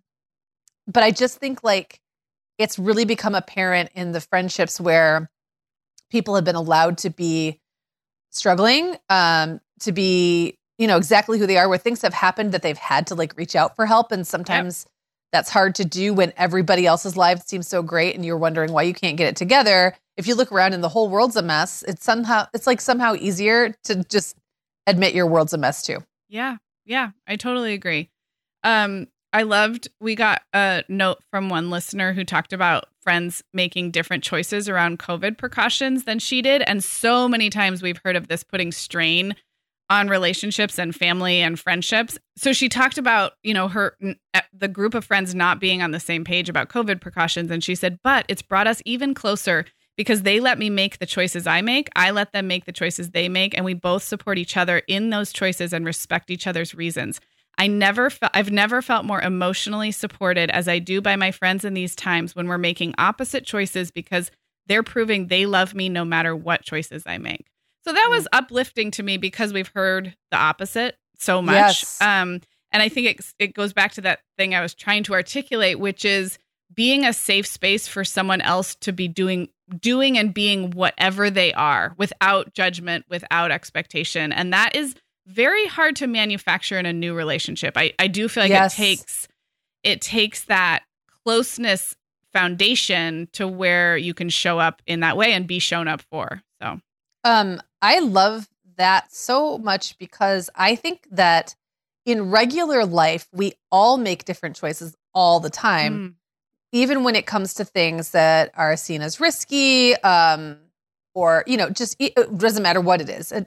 but I just think like it's really become apparent in the friendships where people have been allowed to be struggling, um, to be, you know, exactly who they are, where things have happened that they've had to like reach out for help. And sometimes yep. that's hard to do when everybody else's lives seem so great and you're wondering why you can't get it together. If you look around and the whole world's a mess, it's somehow, it's like somehow easier to just admit your world's a mess too. Yeah. Yeah. I totally agree. Um, I loved, we got a note from one listener who talked about friends making different choices around COVID precautions than she did. And so many times we've heard of this putting strain on relationships and family and friendships. So she talked about, you know, her, the group of friends not being on the same page about COVID precautions. And she said, but it's brought us even closer because they let me make the choices I make. I let them make the choices they make. And we both support each other in those choices and respect each other's reasons. I never felt, I've never felt more emotionally supported as I do by my friends in these times when we're making opposite choices because they're proving they love me no matter what choices I make. So that was uplifting to me because we've heard the opposite so much. Yes. Um, and I think it, it goes back to that thing I was trying to articulate, which is being a safe space for someone else to be doing, doing and being whatever they are without judgment, without expectation. And that is very hard to manufacture in a new relationship. I, I do feel like yes. it takes it takes that closeness foundation to where you can show up in that way and be shown up for. So um, I love that so much because I think that in regular life, we all make different choices all the time, mm. even when it comes to things that are seen as risky um, or, you know, just it doesn't matter what it is. It,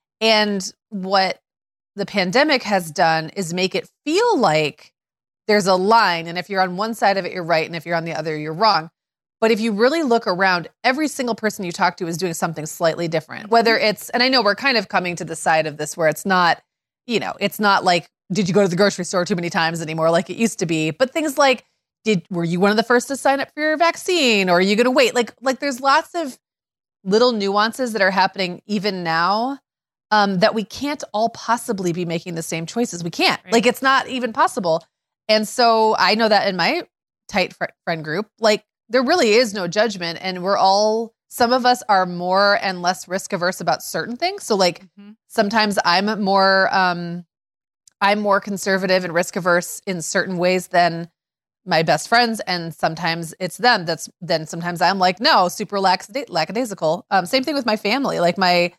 And what the pandemic has done is make it feel like there's a line. And if you're on one side of it, you're right. And if you're on the other, you're wrong. But if you really look around, every single person you talk to is doing something slightly different. Whether it's, and I know we're kind of coming to the side of this where it's not, you know, it's not like, did you go to the grocery store too many times anymore like it used to be? But things like, did were you one of the first to sign up for your vaccine? Or are you going to wait? Like, like there's lots of little nuances that are happening even now. Um, that we can't all possibly be making the same choices. We can't. Right. Like, it's not even possible. And so I know that in my tight fr- friend group, like, there really is no judgment. And we're all, some of us are more and less risk averse about certain things. So, like, mm-hmm. sometimes I'm more, um, I'm more conservative and risk averse in certain ways than my best friends. And sometimes it's them. That's then sometimes I'm like, no, super lax- lackadaisical. Um, same thing with my family. Like, my,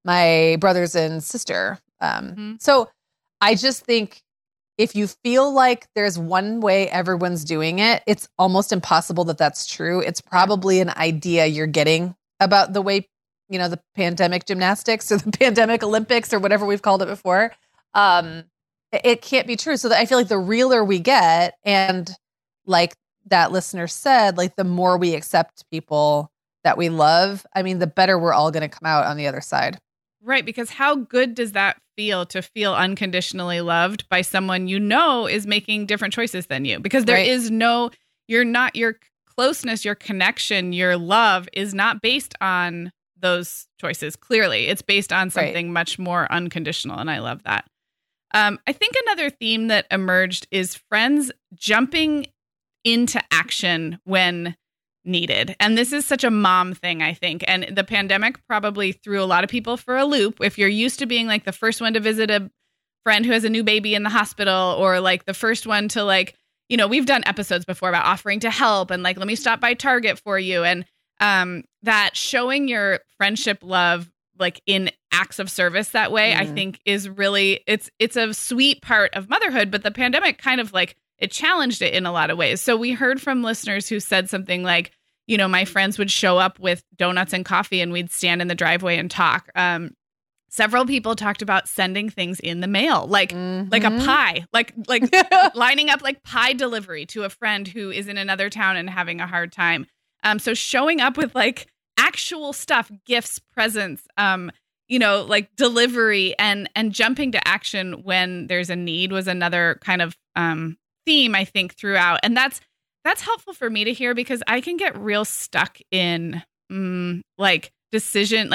my brothers and sister. Um, mm-hmm. So I just think if you feel like there's one way everyone's doing it, it's almost impossible that that's true. It's probably an idea you're getting about the way, you know, the pandemic gymnastics or the pandemic Olympics or whatever we've called it before. Um, it, it can't be true. So that I feel like the realer we get, and like that listener said, like the more we accept people that we love, I mean, the better we're all going to come out on the other side. Right, because how good does that feel to feel unconditionally loved by someone you know is making different choices than you? Because there right. is no, you're not, your closeness, your connection, your love is not based on those choices. Clearly, it's based on something right. much more unconditional, and I love that. Um, I think another theme that emerged is friends jumping into action when needed. And this is such a mom thing, I think. And the pandemic probably threw a lot of people for a loop. If you're used to being like the first one to visit a friend who has a new baby in the hospital, or like the first one to like, you know, we've done episodes before about offering to help and like, let me stop by Target for you. And um, that showing your friendship love like in acts of service that way, mm. I think is really, it's, it's a sweet part of motherhood, but the pandemic kind of like, it challenged it in a lot of ways. So we heard from listeners who said something like, you know, my friends would show up with donuts and coffee and we'd stand in the driveway and talk. Um, several people talked about sending things in the mail, like, mm-hmm. like a pie, like, like lining up like pie delivery to a friend who is in another town and having a hard time. Um, so showing up with like actual stuff, gifts, presents, um, you know, like delivery and, and jumping to action when there's a need was another kind of, um, theme, I think, throughout. And that's, that's helpful for me to hear because I can get real stuck in mm, like decision, like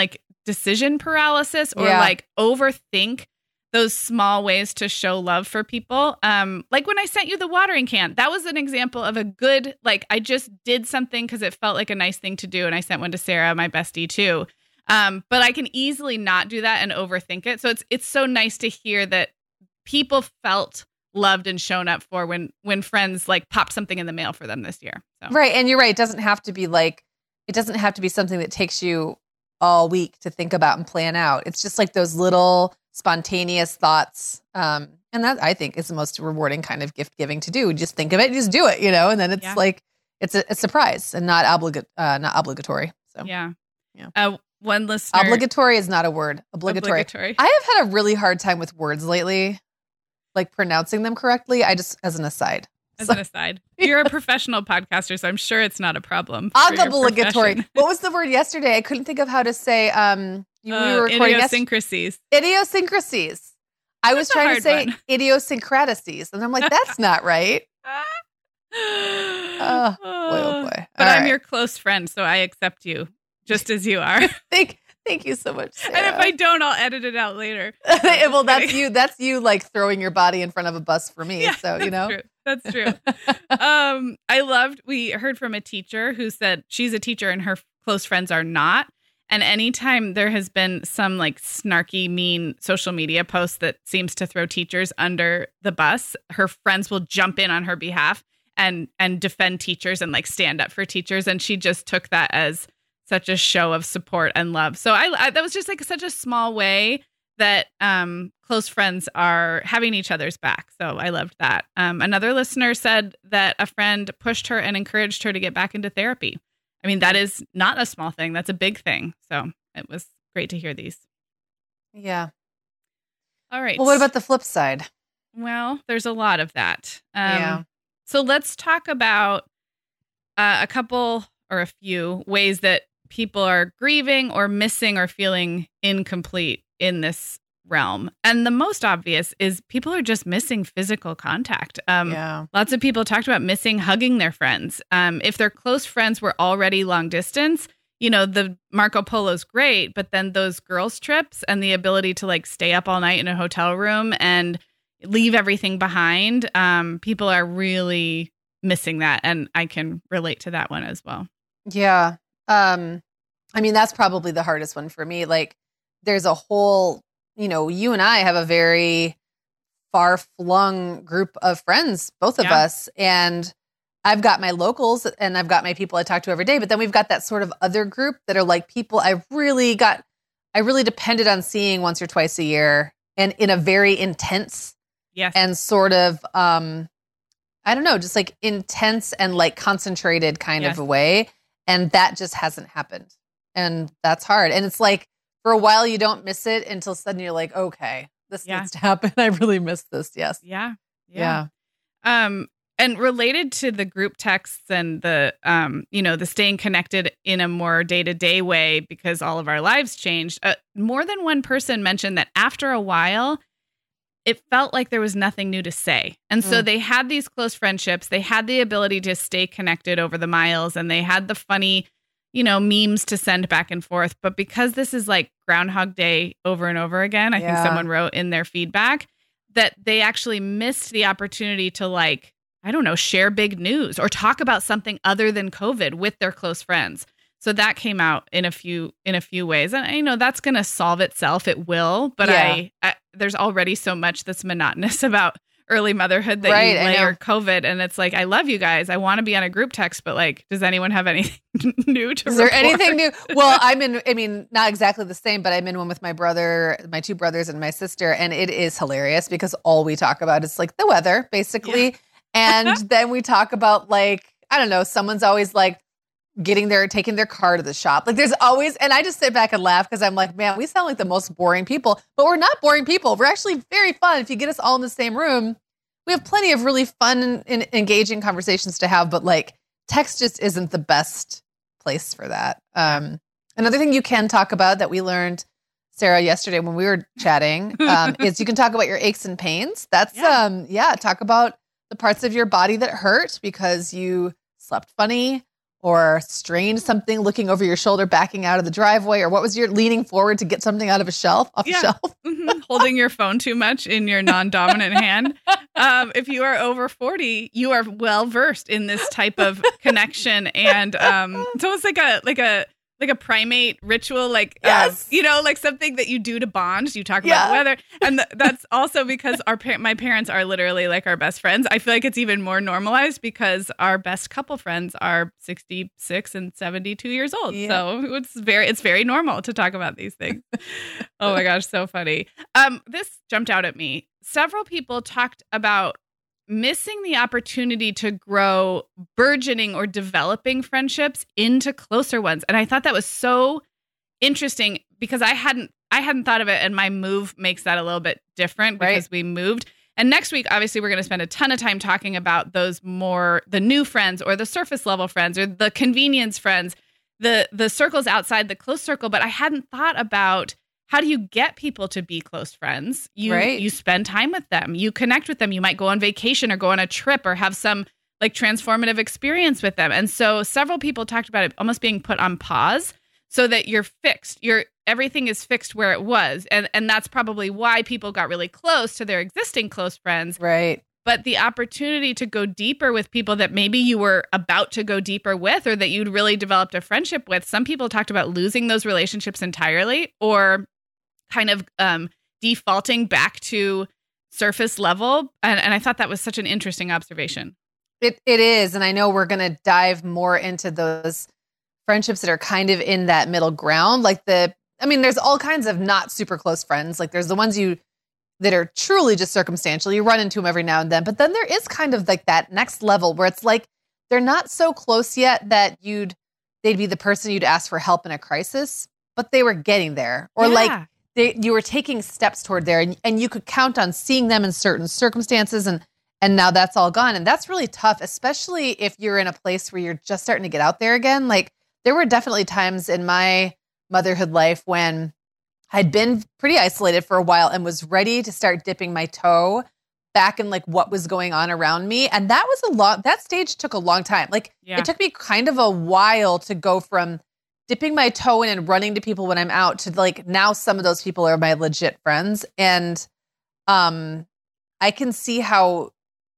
decision paralysis or Yeah. like overthink those small ways to show love for people. Um, like when I sent you the watering can, that was an example of a good, like I just did something because it felt like a nice thing to do. And I sent one to Sarah, my bestie too. Um, but I can easily not do that and overthink it. So it's, it's so nice to hear that people felt loved and shown up for when, when friends like popped something in the mail for them this year. So. Right. And you're right. It doesn't have to be like, it doesn't have to be something that takes you all week to think about and plan out. It's just like those little spontaneous thoughts. Um, and that I think is the most rewarding kind of gift giving to do. Just think of it, and just do it, you know, and then it's Yeah. like, it's a, a surprise and not obliga- uh, not obligatory. So Yeah. Yeah. Uh, one listener. obligatory is not a word. Obligatory. Obligatory. I have had a really hard time with words lately, like pronouncing them correctly. I just, as an aside. As So- an aside, you're a professional podcaster, so I'm sure it's not a problem. for your Obligatory. profession. What was the word yesterday? I couldn't think of how to say. Um, you, we Uh, were recording yesterday. idiosyncrasies. Idiosyncrasies. I was That's a trying to hard say one. idiosyncrasies, and I'm like, that's not right. oh, boy, oh boy. But All I'm right. your close friend, so I accept you just as you are. Thank, thank you so much. And if Sarah. I don't, I'll edit it out later. well, that's kidding. you. That's you, like throwing your body in front of a bus for me. Yeah, so you that's know, true. That's true. um, I loved. We heard from a teacher who said she's a teacher and her close friends are not. And anytime there has been some like snarky, mean social media post that seems to throw teachers under the bus, her friends will jump in on her behalf and and defend teachers and like stand up for teachers. And she just took that as such a show of support and love. So I, I that was just like such a small way that um, close friends are having each other's back. So I loved that. Um, another listener said that a friend pushed her and encouraged her to get back into therapy. I mean, that is not a small thing. That's a big thing. So it was great to hear these. yeah. All right. Well, what about the flip side? Well, there's a lot of that. Um, Yeah. So let's talk about uh, a couple or a few ways that people are grieving or missing or feeling incomplete in this realm. And the most obvious is people are just missing physical contact. Um, yeah. Lots of people talked about missing hugging their friends. Um, if their close friends were already long distance, you know, the Marco Polo's great, but then those girls' trips and the ability to like stay up all night in a hotel room and leave everything behind, um, people are really missing that. And I can relate to that one as well. Yeah. Um, I mean, that's probably the hardest one for me. Like, there's a whole, you know, you and I have a very far flung group of friends, both of Yeah. us. And I've got my locals and I've got my people I talk to every day. But then we've got that sort of other group that are like people I really got, I really depended on seeing once or twice a year and in a very intense Yes. and sort of, um, I don't know, just like intense and like concentrated kind Yes. of a way. And that just hasn't happened. And that's hard. And it's like, for a while, you don't miss it until suddenly you're like, okay, this Yeah. needs to happen. I really miss this. Yes. Yeah. Yeah. Um, and related to the group texts and the, um, you know, the staying connected in a more day-to-day way because all of our lives changed, uh, more than one person mentioned that after a while, it felt like there was nothing new to say. And so Mm. they had these close friendships. They had the ability to stay connected over the miles and they had the funny, you know, memes to send back and forth. But because this is like Groundhog Day over and over again, I Yeah. think someone wrote in their feedback that they actually missed the opportunity to like, I don't know, share big news or talk about something other than COVID with their close friends. So that came out in a few in a few ways. And I know that's going to solve itself. It will. But Yeah. I, I there's already so much that's monotonous about early motherhood that Right, you I layer know. COVID. And it's like, I love you guys. I want to be on a group text, but like, does anyone have anything new to Is there report? anything new? Well, I'm in, I mean, not exactly the same, but I'm in one with my brother, my two brothers and my sister. And it is hilarious because all we talk about is like the weather, basically. And then we talk about like, I don't know, someone's always like getting their, taking their car to the shop. Like there's always, and I just sit back and laugh because I'm like, man, we sound like the most boring people, but we're not boring people. We're actually very fun. If you get us all in the same room, we have plenty of really fun and, and engaging conversations to have, but like text just isn't the best place for that. Um, another thing you can talk about that we learned, Sarah, yesterday when we were chatting, um, is you can talk about your aches and pains. That's, Yeah. um, yeah, talk about the parts of your body that hurt because you slept funny or strained something, looking over your shoulder, backing out of the driveway? Or what was your leaning forward to get something out of a shelf, off yeah. a shelf? Mm-hmm. Holding your phone too much in your non-dominant hand. Um, if you are over forty, you are well versed in this type of connection. And um, it's almost like a, like a, like a primate ritual, like, yes. uh, you know, like something that you do to bond. You talk about yeah. the weather. And th- that's also because our pa- my parents are literally like our best friends. I feel like it's even more normalized because our best couple friends are sixty-six and seventy-two years old. Yeah. So it's very, it's very normal to talk about these things. Oh my gosh, so funny. Um, this jumped out at me. Several people talked about missing the opportunity to grow burgeoning or developing friendships into closer ones. And I thought that was so interesting because I hadn't I hadn't thought of it, and my move makes that a little bit different because right. we moved. And next week, obviously, we're going to spend a ton of time talking about those more, the new friends or the surface level friends or the convenience friends, the the circles outside the close circle. But I hadn't thought about, how do you get people to be close friends? You right. you spend time with them. You connect with them. You might go on vacation or go on a trip or have some like transformative experience with them. And so several people talked about it almost being put on pause so that you're fixed. You're everything is fixed where it was. And and that's probably why people got really close to their existing close friends. Right. But the opportunity to go deeper with people that maybe you were about to go deeper with or that you'd really developed a friendship with, some people talked about losing those relationships entirely or kind of um, defaulting back to surface level. And, and I thought that was such an interesting observation. It It is. And I know we're going to dive more into those friendships that are kind of in that middle ground. Like the, I mean, there's all kinds of not super close friends. Like there's the ones you, that are truly just circumstantial. You run into them every now and then. But then there is kind of like that next level where it's like, they're not so close yet that you'd, they'd be the person you'd ask for help in a crisis, but they were getting there. Or yeah. like, They, you were taking steps toward there, and, and you could count on seeing them in certain circumstances, and and now that's all gone. And that's really tough, especially if you're in a place where you're just starting to get out there again. Like there were definitely times in my motherhood life when I'd been pretty isolated for a while and was ready to start dipping my toe back in like what was going on around me. And that was a long, that stage took a long time. Like yeah. it took me kind of a while to go from dipping my toe in and running to people when I'm out to like now some of those people are my legit friends. And um, I can see how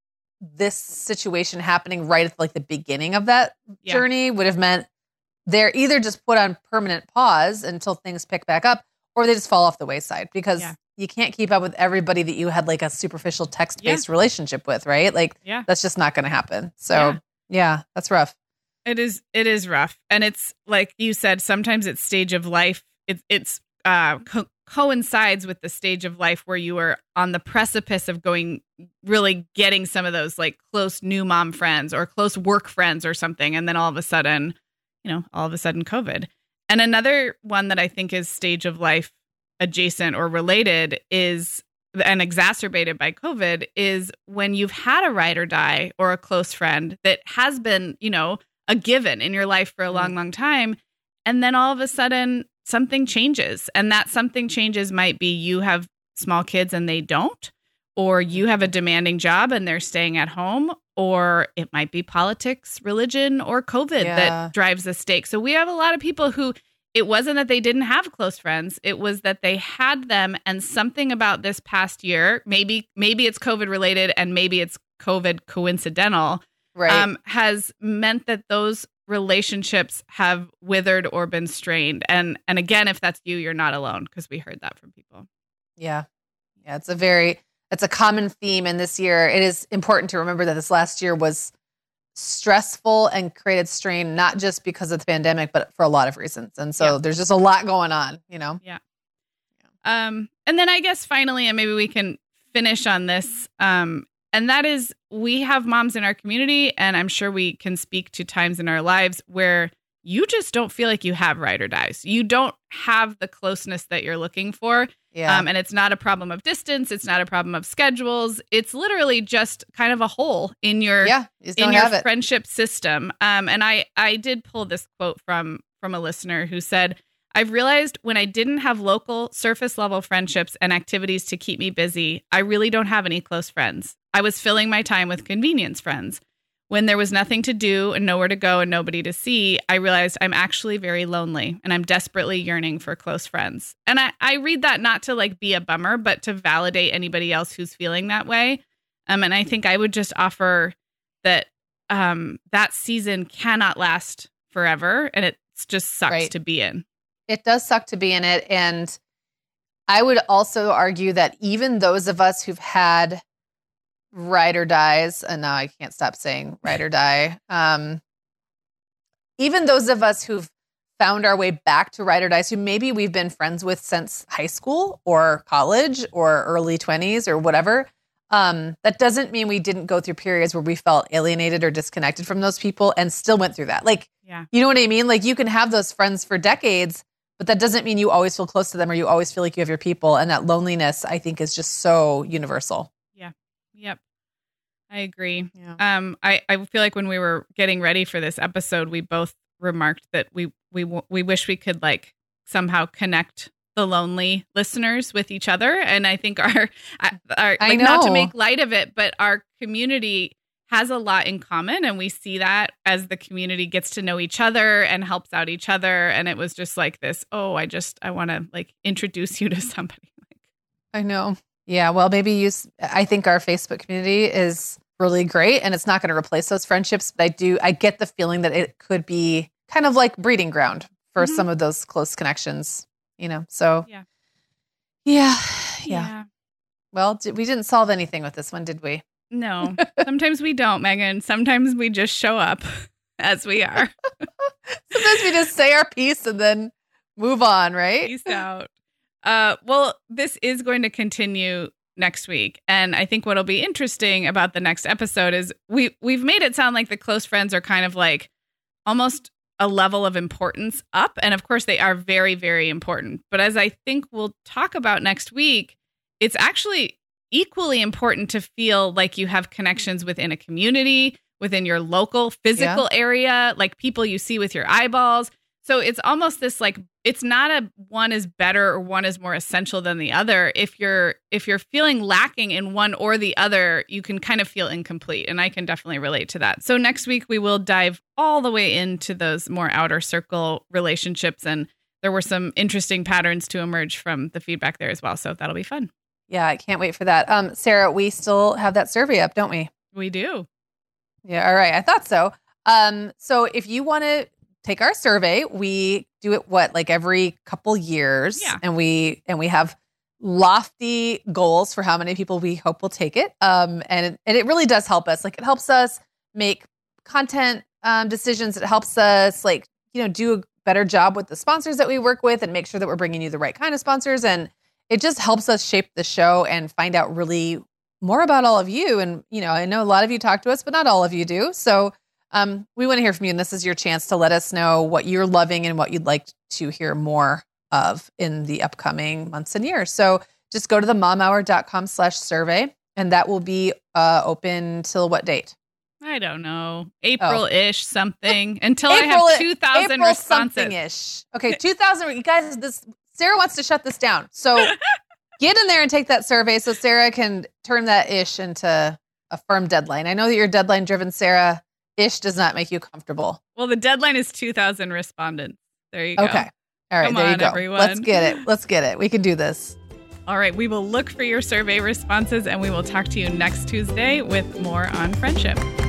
this situation happening right at like the beginning of that yeah. journey would have meant they're either just put on permanent pause until things pick back up, or they just fall off the wayside because yeah. you can't keep up with everybody that you had like a superficial text-based yeah. relationship with, right? Like yeah. that's just not going to happen. So yeah. yeah, that's rough. It is. It is rough. And it's like you said, sometimes it's stage of life. It's, it's uh, co- coincides with the stage of life where you are on the precipice of going, really getting some of those like close new mom friends or close work friends or something. And then all of a sudden, you know, all of a sudden COVID. And another one that I think is stage of life adjacent or related is, and exacerbated by COVID, is when you've had a ride or die or a close friend that has been, you know, a given in your life for a long, long time. And then all of a sudden something changes. And that something changes might be you have small kids and they don't, or you have a demanding job and they're staying at home, or it might be politics, religion, or COVID yeah. that drives the stake. So we have a lot of people who, it wasn't that they didn't have close friends. It was that they had them. And something about this past year, maybe, maybe it's COVID related and maybe it's COVID coincidental, right. um, has meant that those relationships have withered or been strained. And and again, if that's you, you're not alone, because we heard that from people. Yeah. Yeah. It's a very, it's a common theme in this year. It is important to remember that this last year was stressful and created strain, not just because of the pandemic, but for a lot of reasons. And so yeah. there's just a lot going on, you know? Yeah. yeah. Um, and then I guess finally, and maybe we can finish on this, um, and that is, we have moms in our community, and I'm sure we can speak to times in our lives where you just don't feel like you have ride or dies. You don't have the closeness that you're looking for. Yeah. Um, and it's not a problem of distance. It's not a problem of schedules. It's literally just kind of a hole in your, yeah, you in your friendship system. Um, and I, I did pull this quote from, from a listener who said, "I've realized when I didn't have local surface level friendships and activities to keep me busy, I really don't have any close friends. I was filling my time with convenience friends. when there was nothing to do and nowhere to go and nobody to see, I realized I'm actually very lonely and I'm desperately yearning for close friends. And I, I read that not to like be a bummer, but to validate anybody else who's feeling that way. Um, and I think I would just offer that um, that season cannot last forever. And it just sucks Right. to be in. It does suck to be in it. And I would also argue that even those of us who've had ride or dies, and now I can't stop saying ride or die, um, even those of us who've found our way back to ride or dies, who maybe we've been friends with since high school or college or early twenties or whatever, um, that doesn't mean we didn't go through periods where we felt alienated or disconnected from those people and still went through that. Like, Yeah. you know what I mean? Like you can have those friends for decades, but that doesn't mean you always feel close to them or you always feel like you have your people. And that loneliness, I think, is just so universal. Yep. I agree. Yeah. Um, I, I feel like when we were getting ready for this episode, we both remarked that we, we, we wish we could like somehow connect the lonely listeners with each other. And I think our, our I like, not to know. make light of it, but our community has a lot in common. And we see that as the community gets to know each other and helps out each other. And it was just like this, oh, I just, I want to like introduce you to somebody. I know. Yeah. Well, maybe use, I think our Facebook community is really great and it's not going to replace those friendships. But I do, I get the feeling that it could be kind of like breeding ground for Mhm. some of those close connections, you know? So, Yeah. Yeah. Yeah. Well, d- we didn't solve anything with this one, did we? No, sometimes we don't, Megan. Sometimes we just show up as we are. Sometimes we just say our piece and then move on, right? Peace out. Uh, well, this is going to continue next week. And I think what'll be interesting about the next episode is we, we've made it sound like the close friends are kind of like almost a level of importance up. And of course, they are very, very important. But as I think we'll talk about next week, it's actually equally important to feel like you have connections within a community, within your local physical area, like people you see with your eyeballs. So it's almost this like, it's not a one is better or one is more essential than the other. If you're if you're feeling lacking in one or the other, you can kind of feel incomplete. And I can definitely relate to that. So next week we will dive all the way into those more outer circle relationships. And there were some interesting patterns to emerge from the feedback there as well. So that'll be fun. Yeah, I can't wait for that. Um, Sarah, we still have that survey up, don't we? We do. Yeah, all right. I thought so. Um, so if you want to take our survey, we do it what, like every couple years. Yeah. And we and we have lofty goals for how many people we hope will take it. Um, and it, and it really does help us. Like it helps us make content um, decisions. It helps us like, you know, do a better job with the sponsors that we work with and make sure that we're bringing you the right kind of sponsors. And it just helps us shape the show and find out really more about all of you. And, you know, I know a lot of you talk to us, but not all of you do. So um, we want to hear from you. And this is your chance to let us know what you're loving and what you'd like to hear more of in the upcoming months and years. So just go to the momhour.com slash survey. And that will be uh, open till what date? I don't know. April-ish something until April, I have two thousand April responses. something-ish. Okay, two thousand. You guys, this Sarah wants to shut this down. So get in there and take that survey so Sarah can turn that ish into a firm deadline. I know that you're deadline driven, Sarah. Ish does not make you comfortable. Well, the deadline is two thousand respondents. There you go. Okay. All right, Come there you on, go. everyone. Let's get it. Let's get it. We can do this. All right. We will look for your survey responses and we will talk to you next Tuesday with more on friendship.